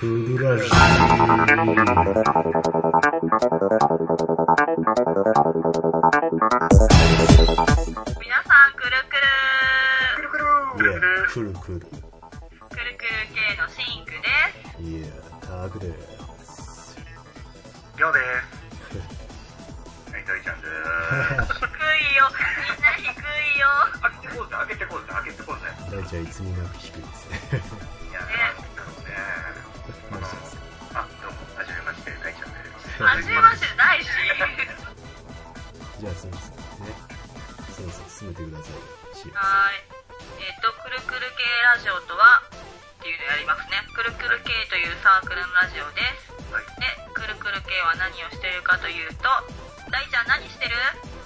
クールラジオ。 皆さんくるくるいや、くるくる。 くるくる系のシンクです。 いや、タクです。 りょうです。はい、といちゃんでーす。 低いよ、みんな低いよ。 開けてこうぜ。 大ちゃんいつになく低いですね。 いやー、なんだろうね。どうも、はじめまして、大ちゃんです。 はじめましてないし。 じゃあ、そうですね。そうそう、進めてください。 はーい。くるくる系ラジオとはっていうのやりますね。くるくる系というサークルのラジオです。 はい。 で、くるくる系は何をしているかというと、大ちゃん何してる？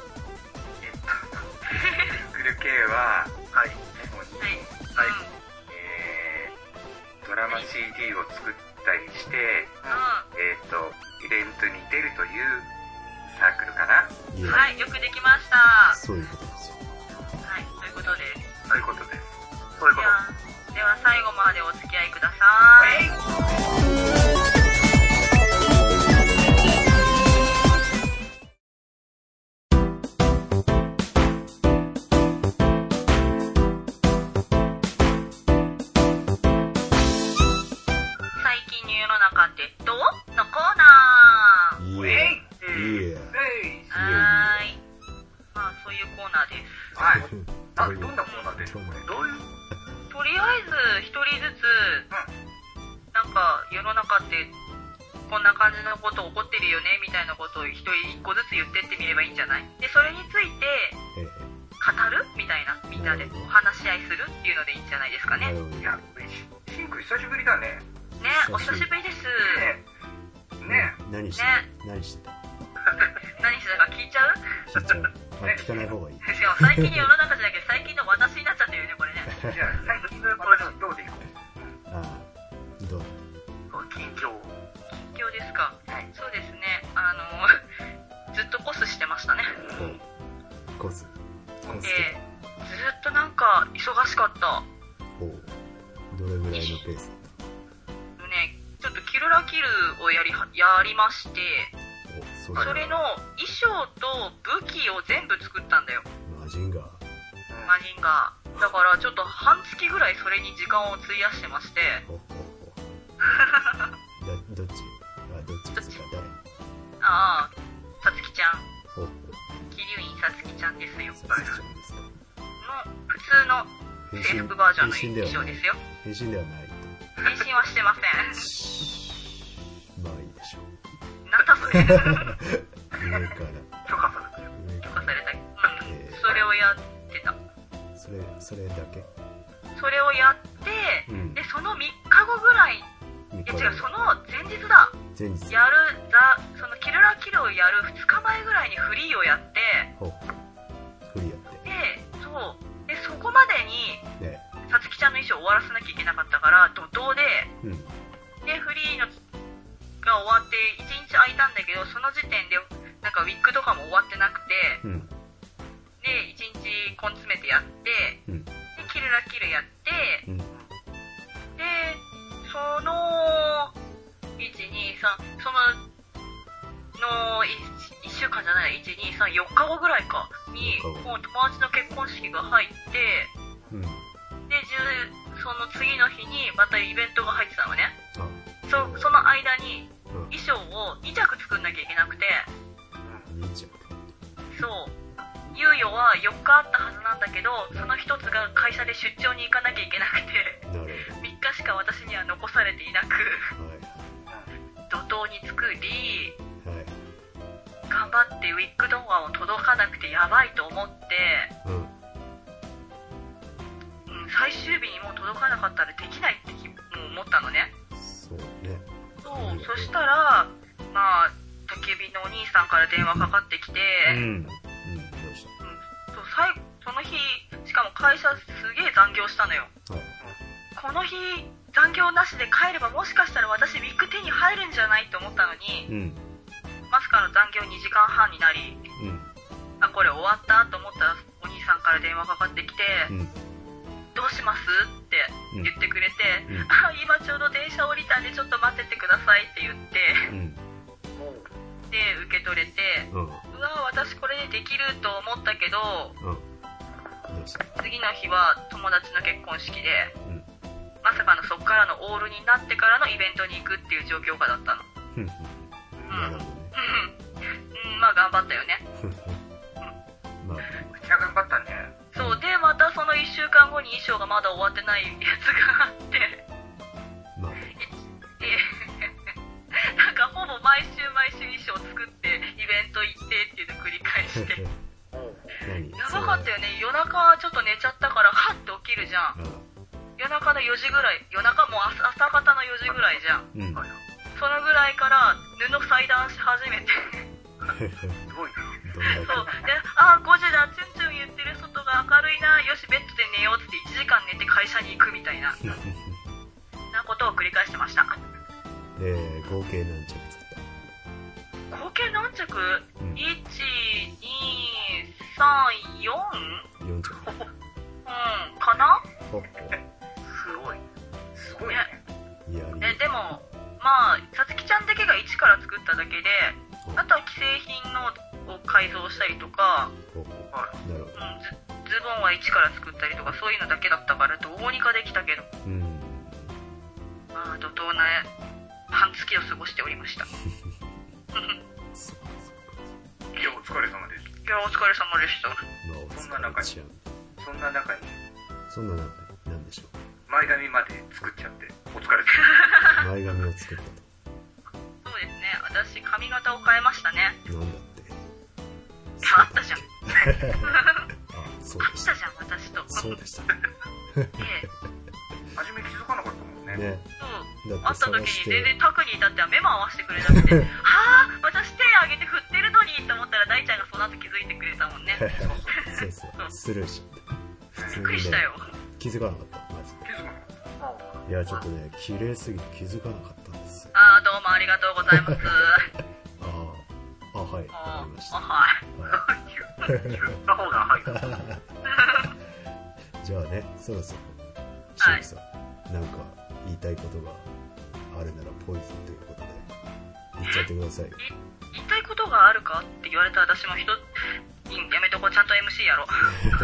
くる系は、はい、主に、 はい。 ドラマ CD を作ったりして、イベントに出るというサークルかな。 はい、よくできました。 そういうことですよ。 はい、ということです。 そういうことです。 では最後までお付き合いください。最近の世の中ってどうのコーナー。 いや、 はーい。まあそういうコーナーです。 はい。どんなコーナーですか？どういう？ とりあえず一人ずつ、なんか世の中ってこんな感じのこと起こってるよねみたいなことを一人一個ずつ言ってってみればいいんじゃない？でそれについて語るみたいな、みんなでお話し合いするっていうのでいいんじゃないですかね。 いや、シンク久しぶりだね。 ね、お久しぶりです。 ね。 何してた？ 何してたか聞いちゃう？ 聞かない方がいい。 しかも最近の世の中じゃなくて最近の私になっちゃってるよね、これね。 いや、最近の私どうでいこう？ ああ、どう？ 近況ですか。 はい。 そうですね、ずっとコスしてましたね。 コス。 ずっとなんか忙しかった。 どれぐらいのペース？ ね、ちょっとキルラキルをやりまして、それの衣装と武器を全部作ったんだよ。 マジンガー。 だからちょっと半月ぐらいそれに時間を費やしてまして。 どっちですか？誰？ ああ、さつきちゃん。 桐桐生院さつきちゃんですよ。 さつきちゃんですか？ の普通の制服バージョンの衣装ですよ。 変身ではないと。 変身はしてません。 まあいいでしょう。 なんだそれ。 上から許可されたよ。 許可された。それをやってた。 それだけ？ それをやって、でその3日後ぐらい、その前日だ。そのキルラキルをやる2日前ぐらいにフリーをやって、でそこまでにさつきちゃんの衣装を終わらせなきゃいけなかったから怒涛で、でフリーのが終わって1日空いたんだけど、その時点でなんかウィッグとかも終わってなくて、で1日根詰めてやって、でキルラキルやって、でその123その1週間じゃない、1234日後ぐらいかにもう友達の結婚式が入って、でその次の日にまたイベントが入ってたのね。その間に衣装を2着作んなきゃいけなくて、そう猶予は4日あったはずなんだけど、その1つが会社で出張に行かなきゃいけなくて3日しか私には残されていなく、怒涛に作り、頑張ってウィッグ動画も届かなくてやばいと思って、最終日にもう届かなかったらできないって思ったのね。そしたら焚き火のお兄さんから電話かかってきて、その日しかも会社すげえ残業したのよ。この日残業なしで帰ればもしかしたら私ウィッグ手に入るんじゃないと思ったのに、まさかの残業2時間半になり、これ終わったと思ったらお兄さんから電話かかってきて、どうしますって言ってくれて、今ちょょうど電車降りたんでちょっと待っててくださいって言って、で受け取れて、うわ私これでできると思ったけど、次の日は友達の結婚式で、まさかのそっからのオールになってからのイベントに行くっていう状況下だったの。まあ頑張ったよね。 めっちゃ頑張ったね。 そうで、またその1週間後に衣装がまだ終わってないやつがあって、なんかほぼ毎週衣装作ってイベント行ってっていうのを繰り返してやばかったよね。夜中ちょっと寝ちゃったからハッて起きるじゃん。夜中の4時ぐらい、夜中もう朝方の4時ぐらいじゃん、そのぐらいから布裁断し始めてすごいな。そうで、5時だ、チュンチュン言ってる、外が明るいな、よしベッドで寝ようって1時間寝て会社に行くみたいななことを繰り返してました。 合計何着作った？ 合計何着？ 1、2、3、4？ 4着かな？ すごいね。 でもまあさつきちゃんだけが1から作っただけで、あとは既製品のを改造したりとか、ズボンは1から作ったりとか、そういうのだけだったからどうにかできたけど、まあ怒涛な半月を過ごしておりました。いやお疲れ様です。 いやお疲れ様でした。 そんな中に何でしょう。 前髪まで作っちゃってお疲れ様。 前髪を作ったと。 そうですね、私髪型を変えましたね。 なんだってあったじゃんそうでした。 あったじゃん私と。 そうでした初め気づかなかったもんね。 そう会った時に全然タクに至っては目も合わせてくれなくてはぁ私手挙げて振ってるのにと思ったら大ちゃんがその後気づいてくれたもんね。 そうスルーしびっくりしたよ。 気づかなかった。マジで。いやちょっとね綺麗すぎて気づかなかったんです。 どうもありがとうございます。 はい、わかりました。 言った方がはいじゃあね、そろそろシェイクさん、なんか言いたいことがあるならポイズンということで言っちゃってください。 言いたいことがあるかって言われたら私もやめとこう、ちゃんと MC やろう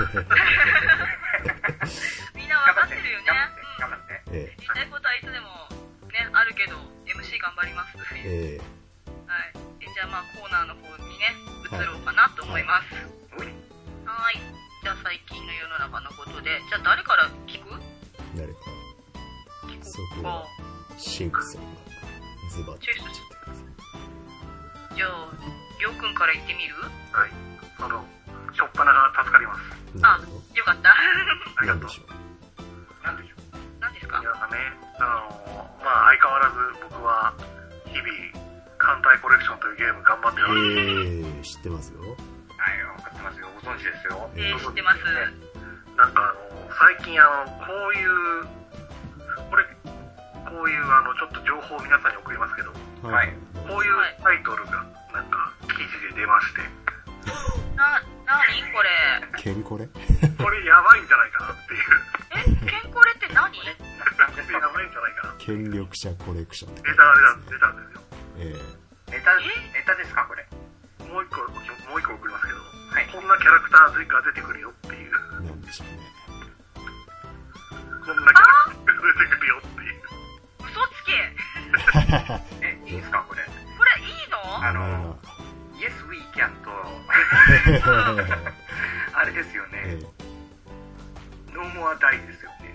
みんな分かってるよね。 頑張って。 言いたいことはいつでもねあるけど MC 頑張ります。はい。じゃあまあコーナーの方にね移ろうかなと思います。はい。じゃあ最近の世の中のことで、じゃあ誰から聞く？ 誰か。そこはシェイクさんがズバッと言っちゃってください。 じゃありょうくんから言ってみる？ はい。しょっぱなが助かります。 よかった。 ありがとう。なんでしょう。 何ですか？ いやね、まあ相変わらず僕は日々艦隊コレクションというゲーム頑張ってます。知ってますよ。 はい、分かってますよ。ご存知ですよ。 知ってます。 なんか最近こういうちょっと情報を皆さんに送りますけど、はい、こういうタイトルがなんか記事で出まして。 何これ？ ケンコレ？ これやばいんじゃないかなっていう。 ケンコレって何？ やばいんじゃないかな。 権力者コレクションってネタが出たんですよ。ネタですかこれ？もう一個送りますけど、はい、こんなキャラクターが出てくるよっていう。 なんでしょうね。 こんなキャラクターが出てくるよっていう。 嘘つけ。 いいですかこれ？ これいいの ？Yes we can とあれですよね。No more die ですよね。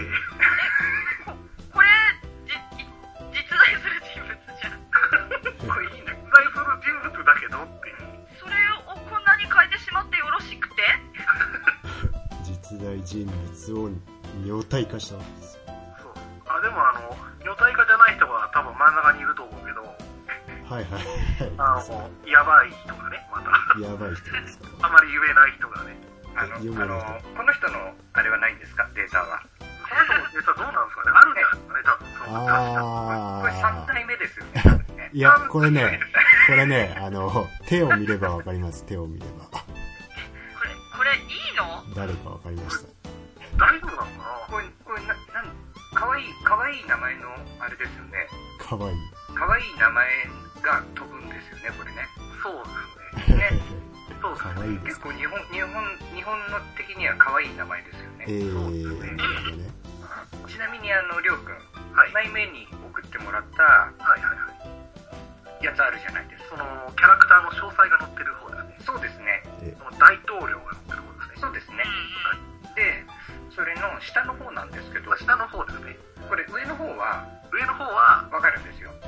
これ実在する人物じゃん。 これいいね。実在する人物だけどっていう。 それをこんなに変えてしまってよろしくて？ 実在人物を女体化したわけですよ。 そう。でも女体化じゃない人は多分真ん中にいると思うけど。 はい。 やばい人がね、また。 やばい人ですか？ あまり言えない人がね。 この人のあれはないんですか？データは。 この人のデータどうなんですかね？あるんじゃないですかね、多分。 これ3体目ですよね、多分ね。 いや、これね、手を見ればわかります。手を見れば。 これいいの？ 誰かわかりました。 大丈夫なのかな？ これかわい愛い名前のあれですよね。 かわいい名前が飛ぶんですよね、これね。 そうですね。 そうかわいいです。 結構日本の的には可愛い名前ですよね。 そうですね。 ちなみにりょうくん、2枚目に送ってもらったやつあるじゃないですか。 そのキャラクターの詳細が載ってる方ですね。 そうですね。 大統領が載ってる方ですね。 そうですね。で、それの下の方なんですけど、 下の方ですね。 これ上の方はわかるんですよ。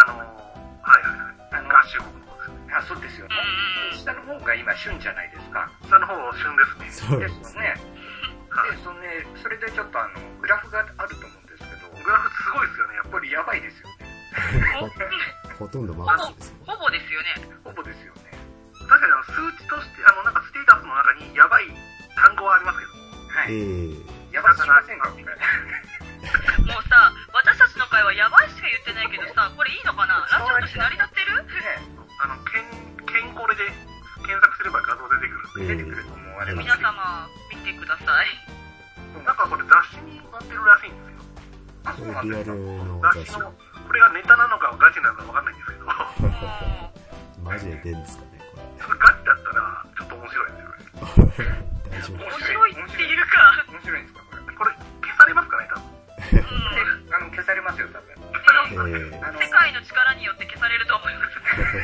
合衆国の方ですね。 そうですよね。下の方が今旬じゃないですか。 下の方旬ですね。 ですよね。で、それでちょっとグラフがあると思うんですけど、 グラフすごいですよね。やっぱりやばいですよね。 ほとんどマックスですよ。 ほぼですよね。 ほぼですよね。 確かに数値として、なんかステータスの中にやばい単語はありますけども。 はい。やばすぎませんか、これ。 もうさ、私たちの会はやばいしか言ってないけどさ、これいいのかな？ラジオとして成り立ってる？ ケンコレで検索すれば画像出てくると思われます。 皆様、見てください。 なんかこれ雑誌に載ってるらしいんですよ。 そうなんですか。 雑誌の、これがネタなのかガチなのかわかんないんですけど。 マジで出るんですかね、これ。 ガチだったら、ちょっと面白いですよね。 面白いっていうか。 面白いんですか、これ。 これ、消されますかね、多分。 消されますよ、多分。 世界の力によって消されると思います。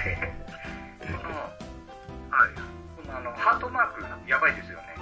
このハートマーク、やばいですよね。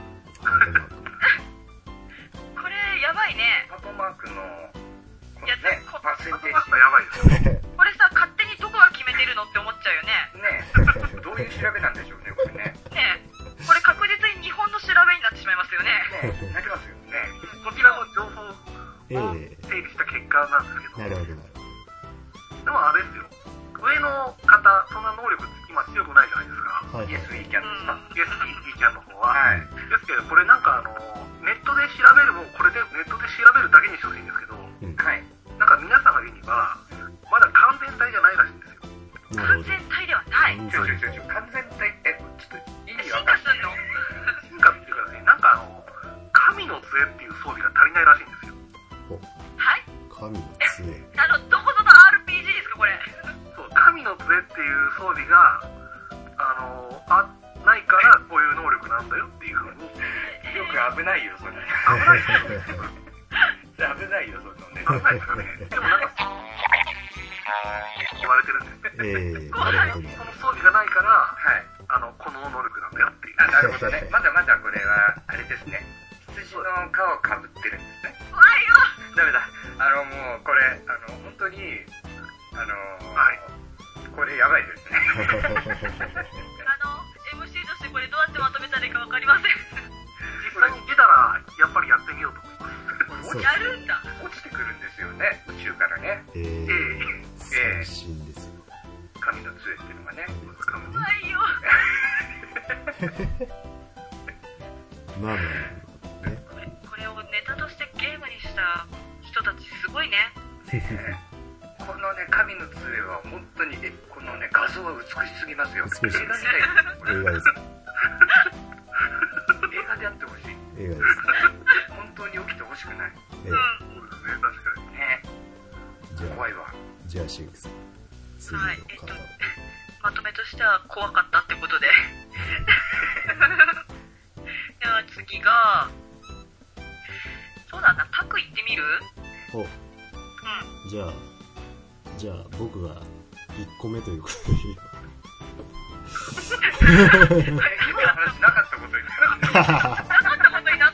これ、やばいね。 ハートマークの、 これね、 パーセンテージ。やばいですよ。 これさ、勝手にどこが決めてるのって思っちゃうよね。 ねどういう調べなんでしょうね、これね。 これ確実に日本の調べになってしまいますよね。 なりますよね。 こちらの情報を整理した結果なんですけど。 なるほど。 でもあれですよ。上の方、そんな能力今強くないじゃないですか。 イエス・イーキャンですか。 イエス・イーキャンの方は。ですけど、これなんかネットで調べるも、これでネットで調べるだけにしてほしいんですけど、なんか皆さんが言うには、まだ完全体じゃないらしいんですよ。 完全体ではない。 完全体、ちょっと意味わ進かんない。 化すんの？ 進化っていうかですね、なんか神の杖っていう装備が足りないらしいんですよ。 はい？ 神の杖。 どこぞの RPG ですか、これ。 そう、神の杖っていう装備が、ないからこういう能力なんだよっていう風に。 よく危ないよ、それ。 危ないですよね。 危ないよ、そのね。 危ないですかね。でもなんか、言われてるんですね。 なるほど。 その装備がないから、この能力なんだよっていう。 なるほどね。まだまだこれは、あれですね。羊の皮をかぶってるんですね。 怖いよ。 ダメだ。もう、これ、本当に、これやばいですね。 MC としてこれどうやってまとめたらいいかわかりません。 実際に出たら、やっぱりやってみようと思います。 やるんだ。 落ちてくるんですよね、宇宙からね。 最新ですよ。 神の杖っていうのがね。 怖いよ。 まあまあ。 これをネタとしてゲームにした人たちすごいね。 このね、神の杖は本当に、このね、画像は美しすぎますよ。 美しい。 映画みたいです。 映画です。 映画であってほしい。 映画です。 本当に起きてほしくない。 そうですね、確かに。 ね。怖いわ。 じゃあ、シンクさん。次の方を。 まとめとしては怖かったってことで。では次が、そうだな、タク行ってみる？ じゃあ僕が1個目ということでいいよ。 今の話なかったことになった。 なかったことになった？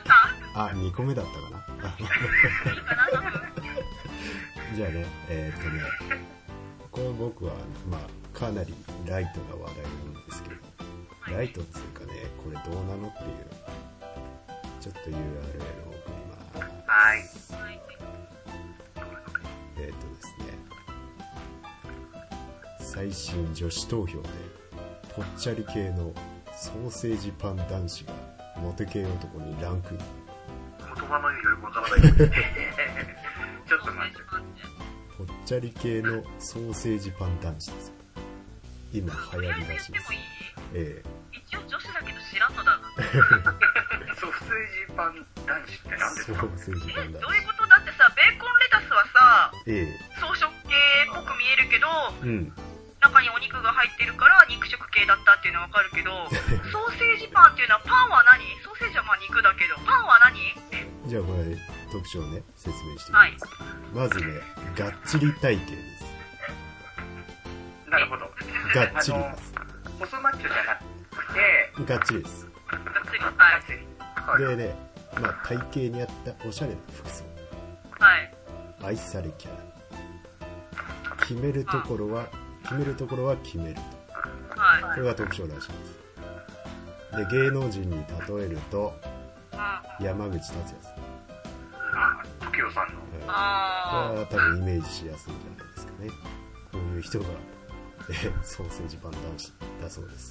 あ、2個目だったかな。 いいかな、多分。 じゃあね、これ僕は、まあ、かなりライトな話題なんですけど、ライトっていうかね、これどうなのっていう、ちょっと URL を送ります。 はい。 ですね、最新女子投票でぽっちゃり系のソーセージパン男子がモテ系男にランクイン。 言葉の意味がよくわからないです。 ちょっと待って。 ぽっちゃり系のソーセージパン男子ですよ。今流行りらしいです。 一応女子だけど知らんのだな。 ソーセージパン男子って何ですか？ ソーセージパン男子。 どういうこと？だってさ、ベーコンレタスはさ、 装飾系っぽく見えるけど、中にお肉が入ってるから肉食系だったっていうのはわかるけど、ソーセージパンっていうのはパンは何？ソーセージはまあ肉だけど、パンは何？ じゃあこれ特徴ね、説明してみます。まずね、がっちり体型です。 なるほど。 がっちりです。 細マッチョじゃなくて、 がっちりです。 がっちり。はい。 でね、まあ体型に合ったおしゃれな服装。 はい。 愛されキャラ。決めるところは決めると。 はい。 これが特徴らしいです。で、芸能人に例えると、山口達也さん。 時生さんの。 これは多分イメージしやすいんじゃないですかね。こういう人が、ソーセージパン男子だそうです。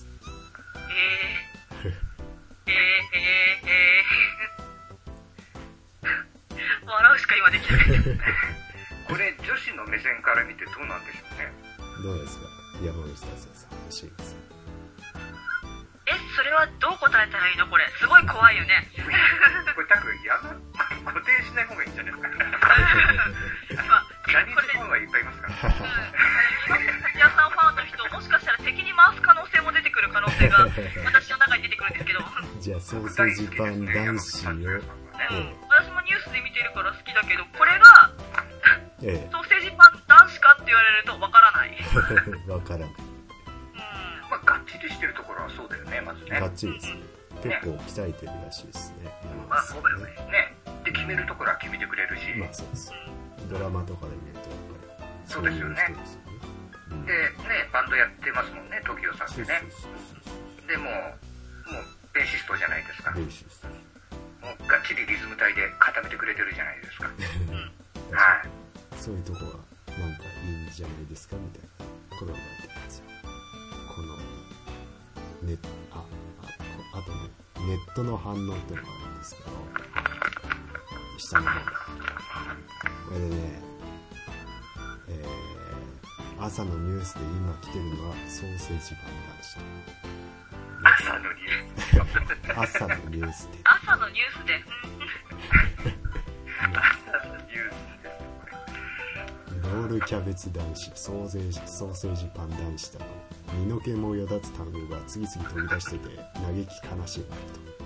笑うしか今できない。 これ女子の目線から見てどうなんでしょうね。 どうですか、山口達也さん、欲しいです。 それはどう答えたらいいの？これすごい怖いよね。 これ多分固定しない方がいいんじゃないですか。ジャニーズファンはいっぱいいますから。 皆さんファンの人、もしかしたら敵に回す可能性も出てくる可能性が私の中に出てくるんですけど。 じゃあソーセージパン男子を、 私もニュースで見てるから好きだけど、これが、ソーセージパン男子かって言われるとわからない。 わからない。 まあ、がっちりしてるところはそうだよね、まずね。 がっちりですね。結構鍛えてるらしいですね。 まあそうだよね。で、決めるところは決めてくれるし。 まあそうです。ドラマとかで見るとやっぱりそうですよね。でね、バンドやってますもんね、時生さんってね。でもうベーシストじゃないですか。 ベーシスト。 もうがっちりリズム体で固めてくれてるじゃないですか。 はい。そういうとこはなんかいいんじゃないですかみたいなことを言われてるんですよ。このあとね、ネットの反応っていうのがあるんですけど、下の方これでね、朝のニュースで今来てるのはソーセージパン男子。 朝のニュース朝のニュースで朝のニュースでロールキャベツ男子、ソーセージパン男子とか身の毛もよだつ単語が次々飛び出してて嘆き悲しむ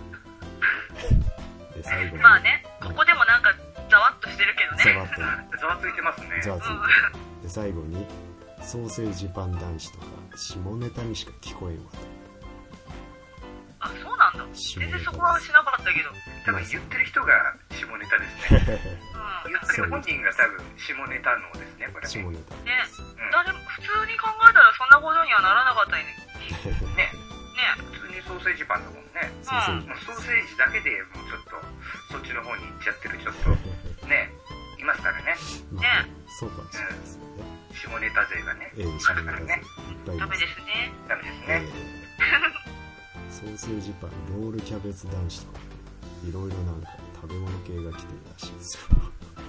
と。で最後にまあね、ここでもなんかざわっとしてるけどね。 ざわついてますね。 ざわついてる。で最後にソーセージパン男子とか下ネタにしか聞こえんわと。 あ、そうなんだ。全然そこはしなかったけど。 多分言ってる人が下ネタですね。言ってる本人が多分下ネタのですね、これね。 下ネタね。誰も普通に考えたらそんなことにはならなかったよね。 普通にソーセージパンだもんね。ソーセージだけでもうちょっとそっちの方に行っちゃってるちょっとね、いますからね。 そうかもしれないですね。 下ネタ勢がね、 下ネタ勢いっぱいいます。 ダメですね。 ダメですね。 ソーセージパン、ロールキャベツ男子とかいろいろなんか食べ物系が来てるらしいですよ。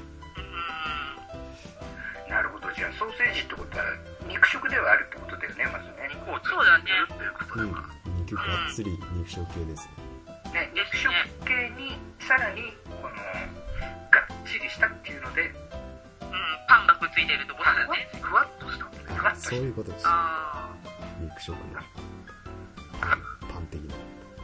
なるほど。じゃあソーセージってことは肉食ではあるってことだよね、まずね。 そうだね。 肉がっつり肉食系ですね。肉食系にさらにこのがっちりしたっていうので、 パンがくっついてるところだよね。 ふわっとした。 そういうことです。肉食のパン的な。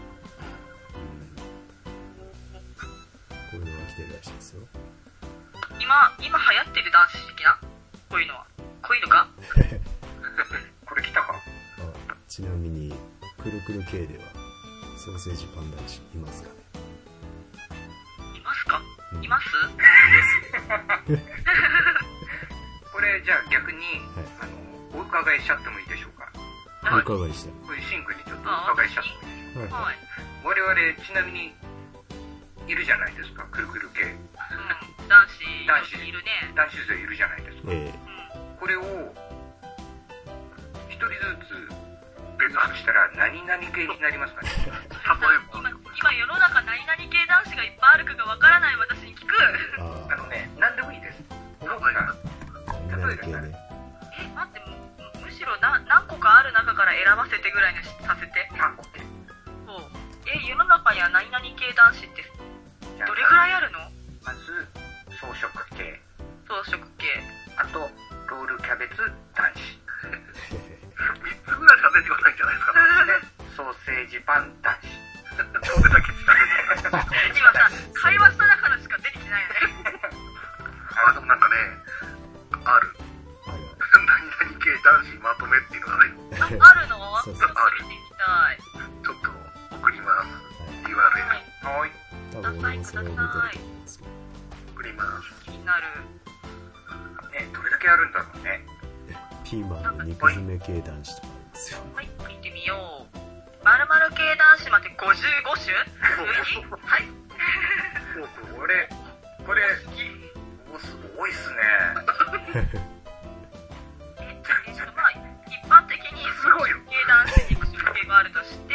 こういうのが来てるらしいですよ。 今流行ってる男子的なこういうのは。こういうのかこれ来たか。 ちなみにくるくる系ではソーセージパン男子いますかね。 いますか、いますこれじゃあ逆に、お伺いしちゃってもいいでしょうか。 お伺いしたい。 これシンクにちょっとお伺いしちゃってもいいでしょうか。我々ちなみにいるじゃないですか、くるくる系。 男子いるね。 男子勢いるじゃないですか。これを一人ずつ別発したら何々系になりますかね。 今世の中何々系男子がいっぱいあるかがわからない私に聞く。 何でもいいです。例えばね。 待って、むしろ何個かある中から選ばせてぐらいにさせて。そう。世の中には何々系男子ってどれぐらいあるの？ まず装飾系。 装飾系。 ある。何々系男子まとめっていうのがね。 あるの？ そうそう。ある。見てみたい。 ちょっと送ります。URL。 はい。 多分俺もそれを見てると思うんですけど。 送ります。 気になる。 ね、どれだけあるんだろうね。 ピーマンの肉詰め系男子とかあるんですよ。 はい、見てみよう。〇〇系男子まで55種？はい。 これ多いっすね。 まあ一般的にすごい系男子に種類があるとして、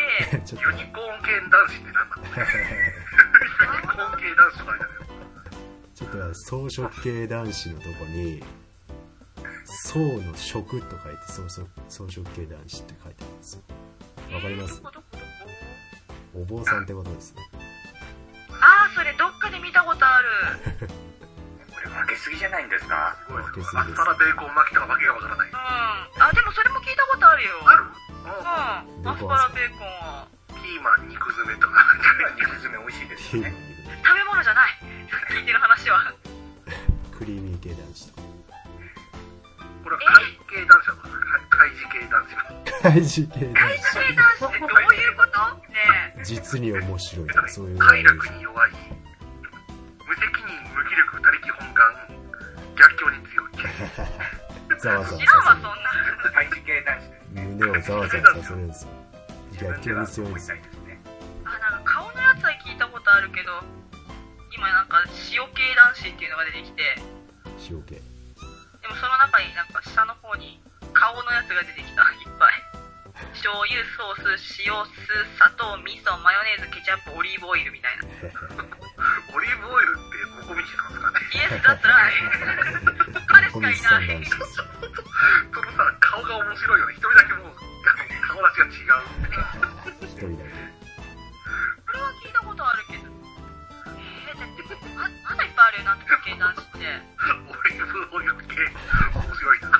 ユニコーン系男子ってなんだ？ユニコーン系男子の間だよ。 ちょっと草食系男子のとこに草の食と書いて草食系男子って書いてあるんですよ。わかります？お坊さんってことですね。 ああ、それどっかで見たことある。 これ分けすぎじゃないんですか？ 分けすぎです。 アスパラベーコン巻きとかわけがわからない。 あ、でもそれも聞いたことあるよ。 ある？ アスパラベーコンは。 ピーマン肉詰めとか。 肉詰め美味しいですよね。 食べ物じゃない。聞いてる話は。 クリーミー系男子とか。 これは怪系男子だと怪事系男子。 怪事系男子。 怪事系男子ってどういうことねえ。 実に面白いとかそういう。 快楽に弱い。無責任、無気力、他力本願、逆境に強い。 ざわざわ知らんわ、そんな。 怪事系男子です。 胸をざわざわさせるんですよ。逆境に強いんですよ。 なんか顔のやつは聞いたことあるけど、今なんか塩系男子っていうのが出てきて、 塩系。 でもその中になんか下の方に顔のやつが出てきた。いっぱい。醤油、ソース、塩、酢、砂糖、味噌、マヨネーズ、ケチャップ、オリーブオイルみたいな。 オリーブオイルってココミチなんですかね？ イエス、that's right。彼しかいない。 そのさ、顔が面白いよね。一人だけもう顔立ちが違う。 一人だけ。 これは聞いたことあるけど。だってまだいっぱいあるよ、なんとか系男子って。 オリーブオイル系面白いな。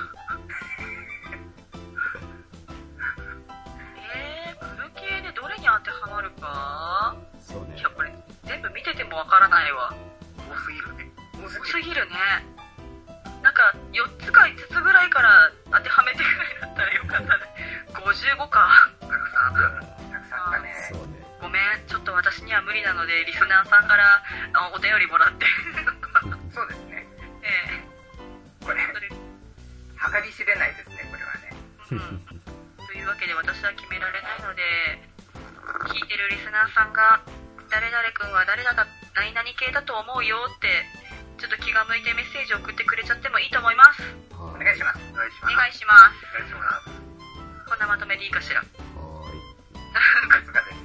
グル系でどれに当てはまるか？ そうね。 いや、これ全部見ててもわからないわ。 多すぎるね。 多すぎるね。なんか4つか5つぐらいから当てはめてぐらいだったらよかったね。55か。 たくさんある。 たくさんだね。 そうね。 ごめん、ちょっと私には無理なのでリスナーさんからお便りもらって。 そうですね。これ計り知れないですね、これはね。 というわけで私は決められないので、聞いてるリスナーさんが誰々君は誰々何々系だと思うよってちょっと気が向いてメッセージを送ってくれちゃってもいいと思います。 お願いします。 お願いします。 お願いします。 こんなまとめでいいかしら。 はーい。 さすがです。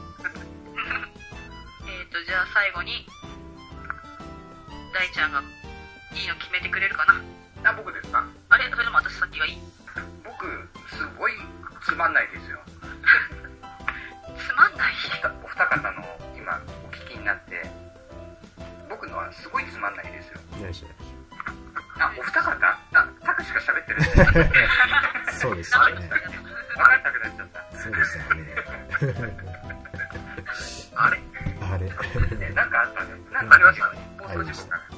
じゃあ最後に大ちゃんがいいの決めてくれるかな。 あ、僕ですか？ あれ、それとも私先がいい？ 僕すごいつまんないですよ。 つまんない？ お二方の今お聞きになって僕のはすごいつまんないですよ。 ないしょ。 あ、お二方、タクしか喋ってるんです。 そうでしたね。 分かりたくなっちゃった。 そうでしたね。 あれなんかあったね。 なんかありましたね。 放送事故かな。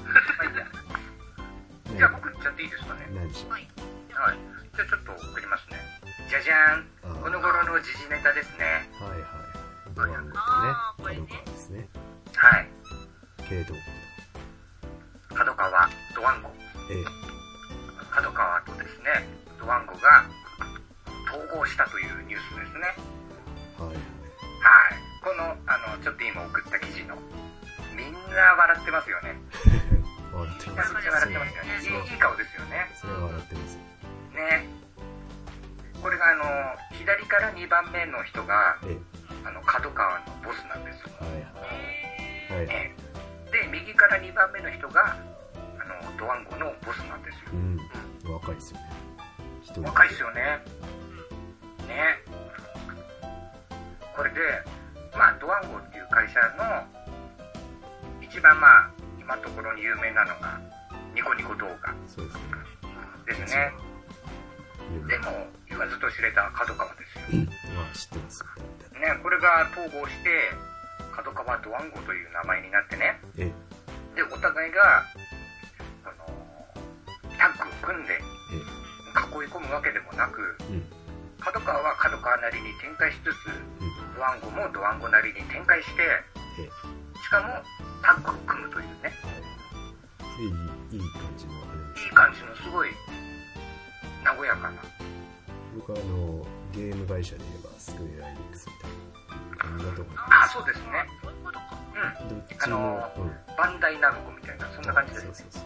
じゃあ僕言っちゃっていいですかね。 何でしょう。 はい。 じゃあちょっと送りますね。じゃじゃーん。この頃の時事ネタですね。 はいはい。ドワンゴとね、角川ですね。 はい。 軽度。 角川、ドワンゴ。角川とですね、ドワンゴが統合したというニュースですね。 はい。 はい。この、ちょっと今送った記事の、みんな笑ってますよね。 笑ってみんなます。 笑ってますよね。いい顔ですよね。 それは笑ってます。 ね。これが左から2番目の人が、角川のボスなんです。 はいはい。はい。 で、右から2番目の人が、ドワンゴのボスなんですよ。 うん。若いですよね。 若いですよね。ね。これで、まあ、ドワンゴっていう会社の、一番まあ、今のところに有名なのが、ニコニコ動画。 そうですね。 ですね。でも、言わずと知れた角川ですよ。 まあ、知ってます。 ね、これが統合して、角川ドワンゴという名前になってね。で、お互いが、 追い込むわけでもなく、角川は角川なりに展開しつつ、ドワンゴもドワンゴなりに展開して、しかもタッグを組むというね、 いい感じのあれです、 いい感じのすごい和やかな。 僕はゲーム会社で言えばスクエアエニックスみたいな感じだと思います。 あ、そうですね。 そういうことか。 どっちも、 バンダイナムコみたいな、そんな感じですね。 そう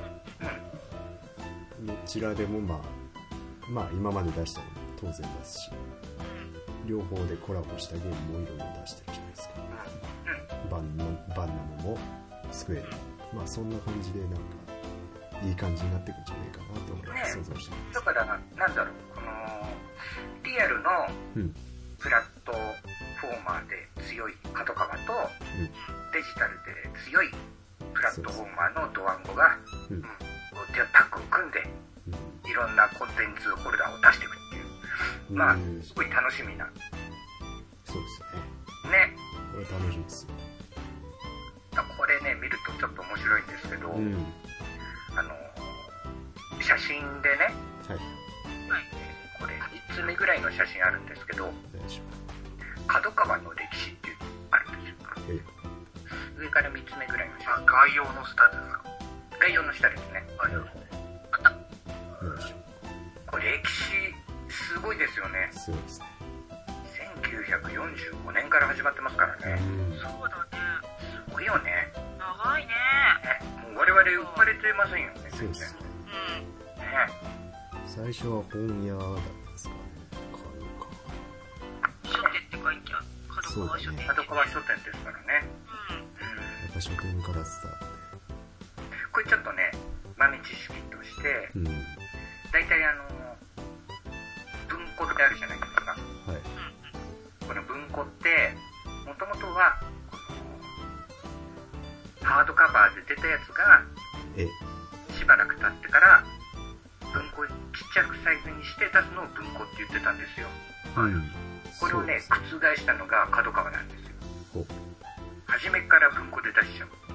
どちらでもまあ今まで出したのも当然ですし、両方でコラボしたゲームもいろいろ出してるじゃないですか。バンナムもスクエア、まあそんな感じでなんかいい感じになってくるんじゃないかなと思って想像してます。 だからなんだろう、このリアルのプラットフォーマーで強い角川と、デジタルで強いプラットフォーマーのドワンゴが、タッグを組んで、いろんなコンテンツホルダーを出していくっていう、まあすごい楽しみな。 そうですね。 ね。 これ楽しみですよ。 これね見るとちょっと面白いんですけど、写真でね、これ3つ目ぐらいの写真あるんですけど、角川の歴史っていうのあるんですよ。上から3つ目ぐらいの写真。 概要の下ですか？ 概要の下ですね。これ歴史すごいですよね。 すごいですね。 1945年から始まってますからね。 そうだね。 すごいよね。 長いね。 もう我々生まれてませんよね。 そうです。最初は本屋だったんですかね。 書店って書いてある。角川書店。 角川書店ですからね。 やっぱ書店からスタート。 これちょっとね、豆知識として、大体文庫ってあるじゃないですか。この文庫って、もともとは、ハードカバーで出たやつが、しばらく経ってから、文庫ちっちゃくサイズにして出すのを文庫って言ってたんですよ。これをね、覆したのが角川なんですよ。初めから文庫で出しちゃうっていう。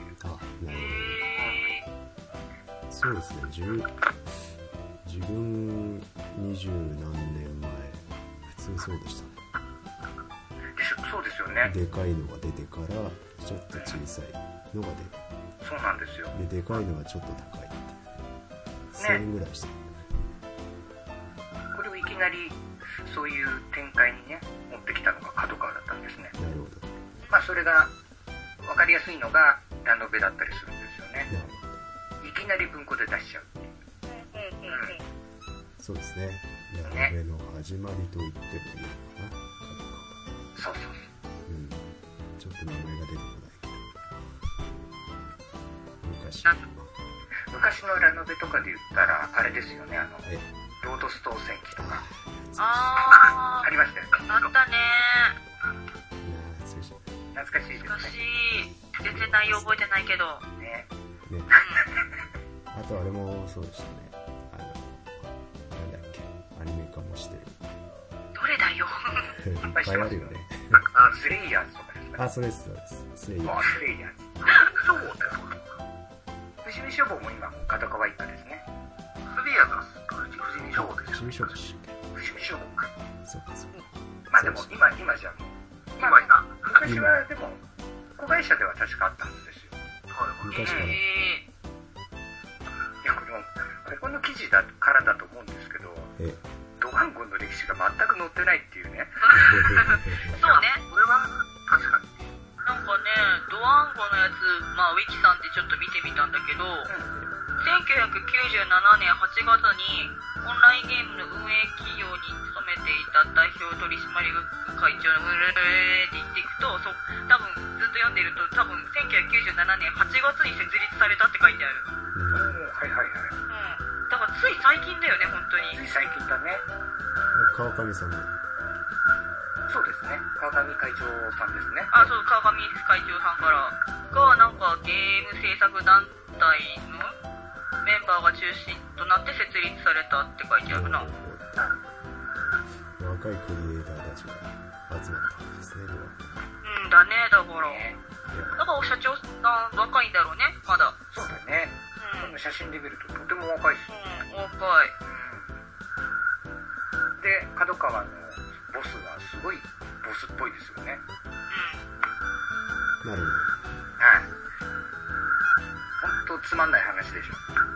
そうですね。自分20何年前、普通そうでしたね。 そうですよね。 でかいのが出てから、ちょっと小さいのが出る。 そうなんですよ。 でかいのがちょっと高いっていう。1000円ぐらいした。 これをいきなり、そういう展開にね、持ってきたのが角川だったんですね。 なるほど。 まあそれが、わかりやすいのがラノベだったりするんですよね。いきなり文庫で出しちゃうっていう。 そうですね。ラノベの始まりと言ってもいいのかな。 そう。 ちょっと名前が出てこないけど。 昔のラノベとかで言ったら、あれですよね、ロードストー戦記とか。ありましたよね。 あったね。 懐かしいですね。 懐かしい。全然内容覚えてないけど。 ね。あとあれもそうでしたね。なんだっけ、アニメ化もしてる。 どれだよ。 いっぱいあるよね。 スレイヤーズとかですか？ そうです。スレイヤーズ。 そうです。 富士見書房も今角川一家ですね。 スレイヤーズは富士見書房です。 富士見書房でしたっけ？ 富士見書房か。 そうか。 まあでも今じゃもう。今いな。昔はでも子会社では確かあったはずですよ。 昔から。 いやここの記事だからだと思うんですけど、ドワンゴの歴史が全く載ってないっていうね。 そうね。 これは確かに。 なんかね、ドワンゴのやつ、まあウィキさんでちょっと見てみたんだけど、1997年8月にオンラインゲームの運営企業に勤めていた代表取締役会長のって言っていくと、多分ずっと読んでると、多分1997年8月に設立されたって書いてある。だからつい最近だよね、本当に。 つい最近だね。 川上さんも。 そうですね。川上会長さんですね。 そう、川上会長さんからが、なんかゲーム制作団体のメンバーが中心となって設立されたって書いてあるな。 若いクリエイターたちが集まったんですね。 だね、だから社長さん若いんだろうね、まだ。 そうだね。写真で見るととても若いし。 若い。 で角川のボスはすごいボスっぽいですよね。 なるほど。 はい。本当つまんない話でしょ。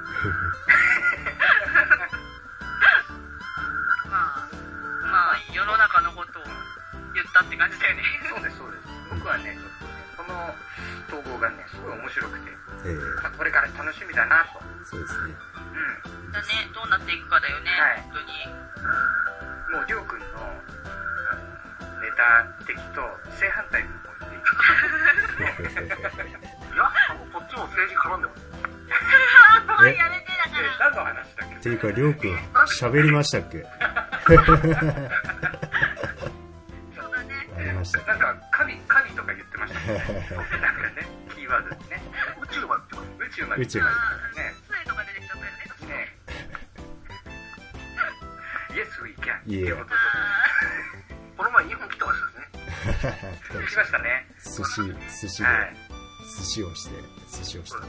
まあ世の中のことを言ったって感じだよね。 そうですそうです。僕はねちょっとねこの統合がねすごい面白くて、これから楽しみだなと。 そうですね。 だね、どうなっていくかだよね。はい、本当に。 もうりょうくんのネタ的と正反対の方にいや、こっちも政治絡んでます。 もうやめてだから。 何の話だっけ。 っていうかりょうくん喋りましたっけ。 そうだね。 ありました。 なんか神とか言ってましたね。なんかねキーワードですね。 宇宙まで言ってます。 宇宙までね。 杖とか出てきちゃったよね。 Yes we can っていうことで。 この前2本来てましたね。 来ましたね。 寿司をしてね、寿司をして。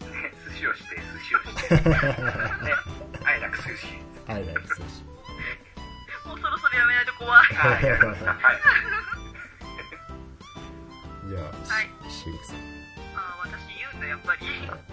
ね、 I like sushi。 I like sushi。 もうそろそろやめないと怖い。 はい、やりました。はい。 じゃあ、シンクさん。 私言うんだ、やっぱり。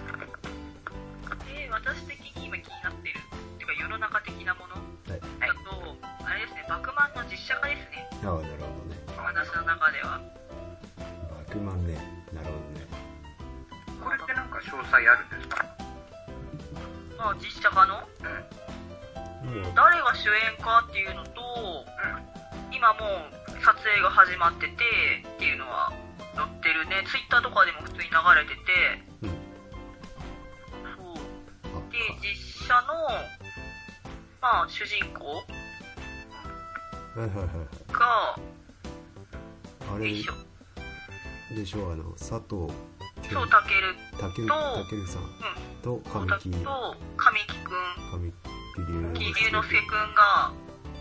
私的に今気になってる。てか世の中的なものだと、あれですね、バクマンの実写化ですね。 なるほどね。 私の中では。 バクマンね、なるほどね。 これってなんか詳細あるんですか？ まあ実写化の、誰が主演かっていうのと、今もう撮影が始まっててっていうのは載ってるね。ツイッターとかでも普通に流れてて、そうで実写のまあ主人公があれでしょ、佐藤健さんと神木君、 桐生之介君が、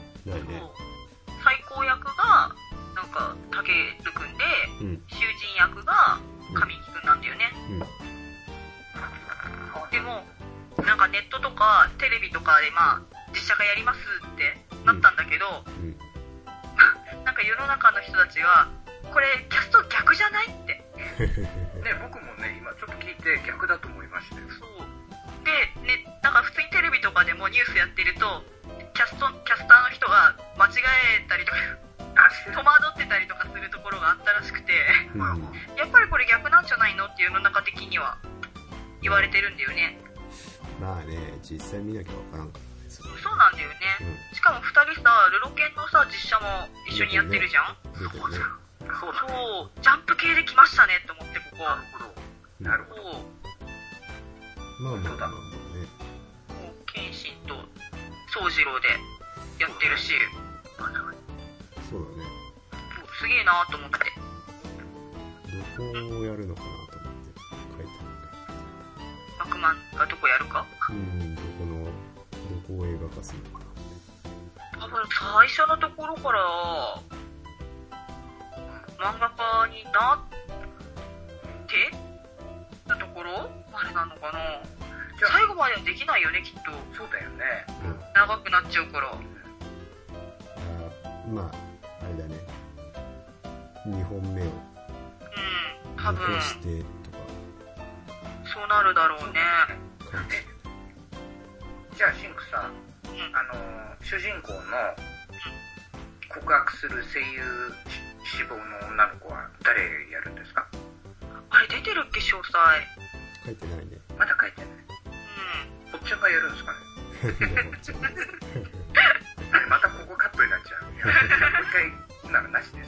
最高役がなんか武尊君で、囚人役が神木君なんだよね。でもなんかネットとかテレビとかでまあ実写化やりますってなったんだけど、なんか世の中の人たちはこれキャスト逆じゃないってね、僕もね今ちょっと聞いて逆だと思いましたよ。 そうで、ね、なんか普通にテレビとかでもニュースやってるとキャスターの人が間違えたりとか戸惑ってたりとかするところがあったらしくて、やっぱりこれ逆なんじゃないのって世の中的には言われてるんだよね。 まあね、実際見なきゃわからんからね。 そうなんだよね、しかも2人さ、ルロケンのさ実写も一緒にやってるじゃん。そうジャンプ系で来ましたねって思って、ここ。 なるほど。 まあね、 謙信と宗次郎でやってるし、 そうだね。 すげえなと思って。 どこをやるのかなと思って書いてバクマンがどこやるか。 どこを映画化するのかな。 多分最初のところから漫画家になってたところあれなのかな。最後まではできないよね、きっと。 そうだよね、 長くなっちゃうから。 まああれだね、2本目を多分残してとか、 そうなるだろうね。 じゃあシンクさん、主人公の告白する声優志望の女の子は誰やるんですか？ あれ出てるっけ、詳細。 書いてないね。 まだ書いてない。おっちゃんがやるんですかね。またここカットになっちゃう。もう一回ならなしです。いい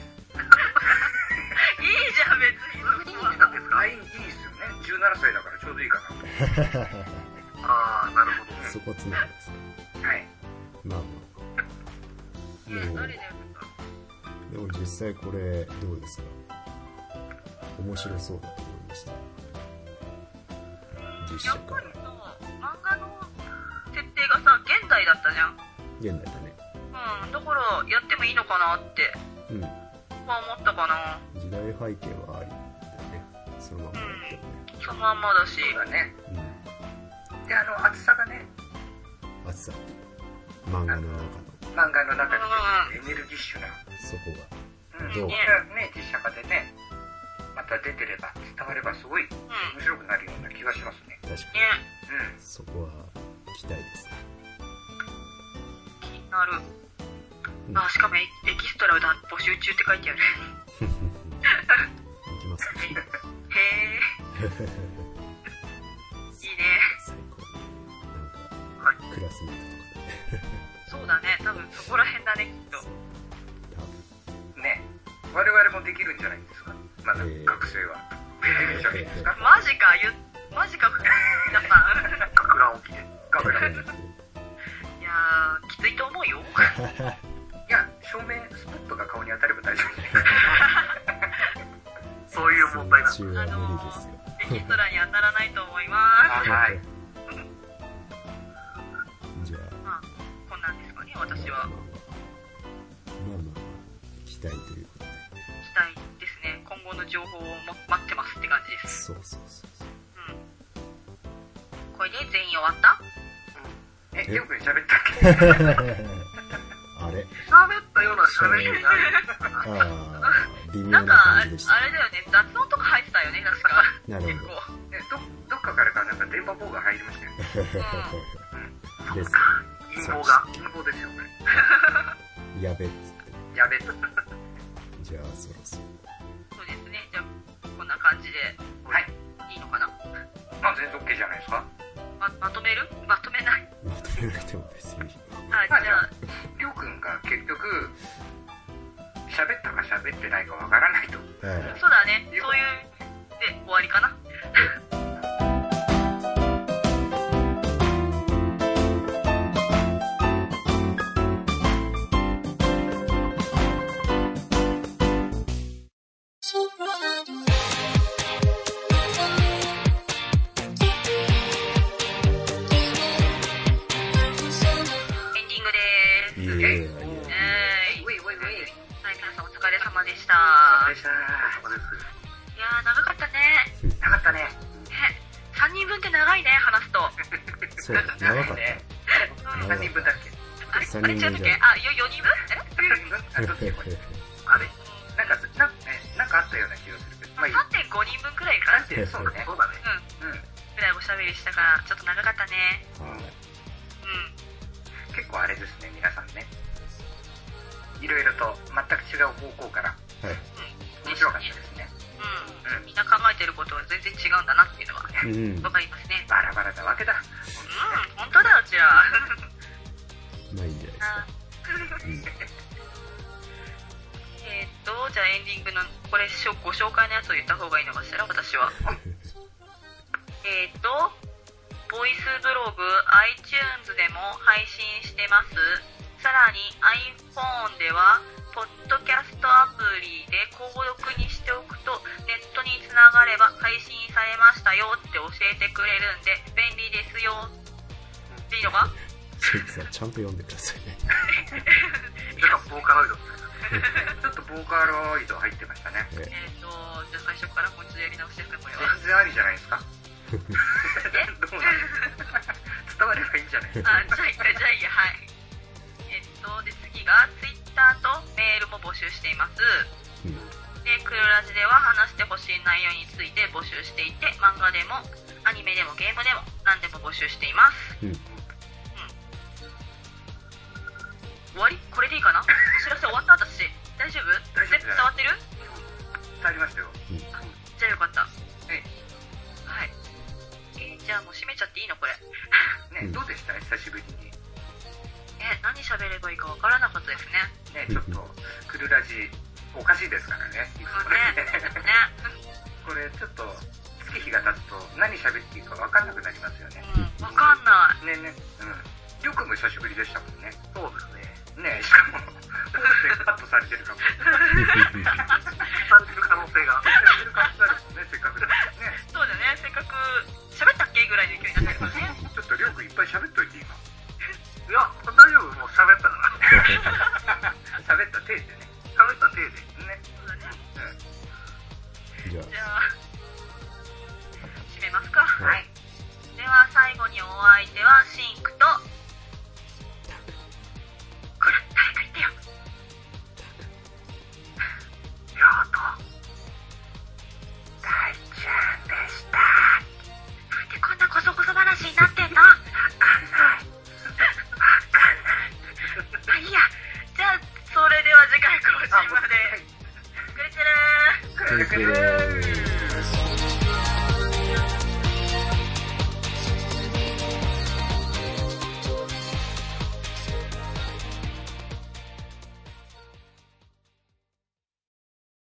じゃん別に。 いいんですよね。17歳だからちょうどいいかな。 ああ、なるほど。 そこつながりですね。 はい。 まあ誰でやるんだ。 でも実際これどうですか？面白そうだと思いました。実写化。 やっぱりさ、漫画の設定がさ、現代だったじゃん。 現代だね。 だからやってもいいのかなって、まあ思ったかな。 時代背景はありだよね。そのままやってもね。 そのまんまだし。 そうだね。で、厚さがね。 厚さ。漫画の中の。 漫画の中でエネルギッシュな。 そこが。 ね、実写化でね、また出てれば、伝わればすごい面白くなるような気がしますね。 確かに。そこは期待ですね。 気になる。しかもエキストラ募集中って書いてある。 いきますか。 へー。いいね。 最高。なんか、クラスメートとかで。 そうだね、多分そこら辺だね、きっと。 ね、我々もできるんじゃないですか。まだ学生は。 マジか、皆さん。 学ラン起きて。 学ラン。 いやー、きついと思うよ。 いや、照明スポットが顔に当たれば大丈夫。 そういう問題なんですよ。 エキストラに当たらないと思います。 はい。 じゃあ、 こんなんですかね、私は。 期待ということで。 期待ですね。今後の情報を待ってますって感じです。 そう。 これで全員終わった？ りょうくん喋ったっけ？ あれ？ 喋ったような喋りない。 微妙な感じでした。 あれだよね、雑音とか入ってたよね、確か。 なるほど。どっかからかなんか電波棒が入りましたよね。 です。 陰謀ですよ、これ。 やべっつって。 やべっ。 じゃあ、そろそろ。 そうですね、じゃあ、こんな感じで。 はい。 いいのかな？ 全然 OK じゃないですか。 まとめる？まとめない。 まとめなくても別に。 じゃあ、 りょうくんが結局、喋ったか喋ってないかわからないと。 そうだね、そういうで終わりかな。じゃあエンディングのこれご紹介のやつを言った方がいいのかしら、私は。ボイスブログ iTunes でも配信してます。さらに iPhone ではポッドキャストアプリで購読にしておくとネットにつながれば配信されましたよって教えてくれるんで便利ですよ。いいのか？ ちゃんと読んでくださいね。 ボーカロイドちょっとボーカロイド入ってましたね。 じゃあ最初からもう一度やり直しですか、これは。 全然ありじゃないですか。どうなん伝わればいいんじゃないですか。 じゃあいいや、はい。で次が Twitter とメールも募集しています。で、クロラジでは話してほしい内容について募集していて、漫画でもアニメでもゲームでも何でも募集しています。終わり？これでいいかな？お知らせ終わった？私大丈夫？伝わってる？ 伝わりましたよ。 じゃあよかった。はい。じゃあもう閉めちゃっていいのこれ？ ね、どうでした？久しぶりに。 何喋ればいいかわからなかったですね。ちょっとクルラジおかしいですからね。これちょっと月日が経つと何喋っていいかわかんなくなりますよね。 わかんない。 ね。りょうくんも久しぶりでしたもんね。 そうですね。 ね、しかも音声カットされてるかも。 感じる可能性が。 感じる可能性あるもんね、せっかくだからね。 そうだね、せっかく喋ったっけぐらいの勢いになってるからね。 ちょっとりょうくんいっぱい喋っといて今。 いや、大丈夫、もう喋ったから。 喋った体でね。 喋った体で。 ね。 そうだね。 じゃあ、締めますか。 はい。 では最後にお相手はシンクと、これ。 ー